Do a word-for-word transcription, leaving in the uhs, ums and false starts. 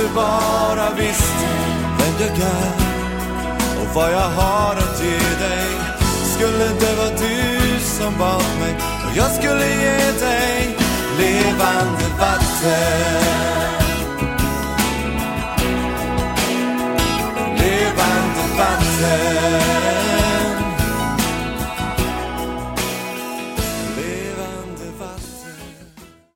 bara visste vem jag är och vad jag har att ge dig. Skulle det vara du som bad mig och jag skulle ge dig levande vatten.